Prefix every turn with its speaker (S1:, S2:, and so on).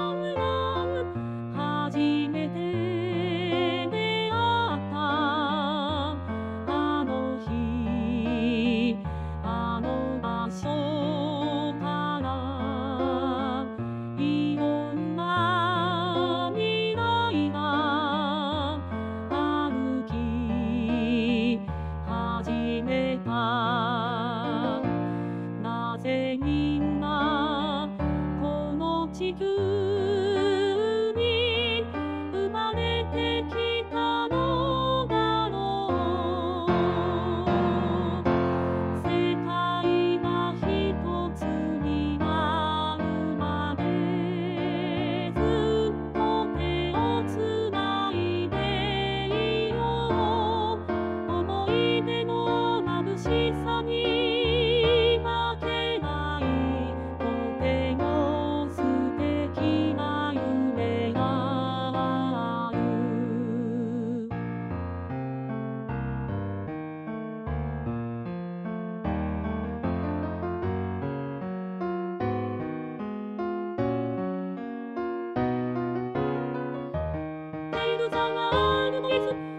S1: 初めて出会ったあの日あの場所からいろんな未来が歩き始めた。なぜみんなこの地球に生まれてきたのだろう。世界が一つになるまでずっと手をつないでいよう。思い出の眩しさに負けないとても素敵な夢がある。テイルザワールドイズ